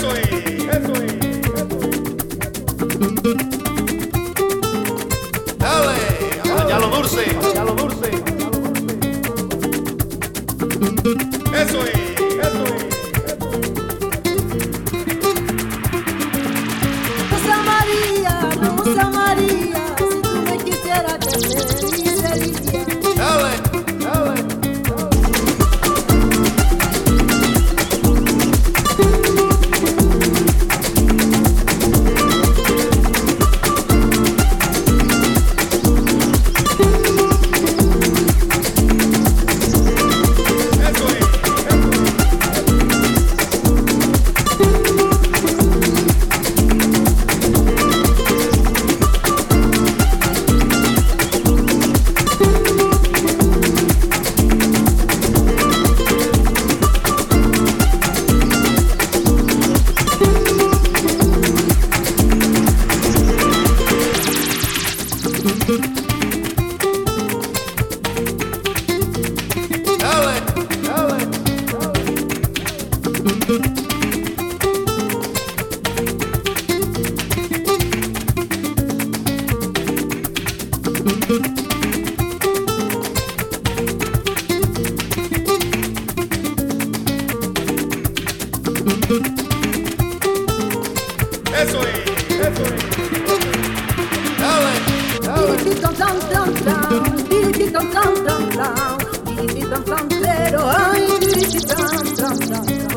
Eso es, eso es. Dale, allá lo dulce, allá lo dulce. Eso es, eso es. Rosa María, Rosa María, si tú me quisieras tener, sería. Dale, dale. Eso es, eso es. Dale, dale. Tiripiton, tan, tan, tan, tiripiton, tan, tan, tan, tiripiton, tan, pero ay, tiripiton, tan, tan, tan.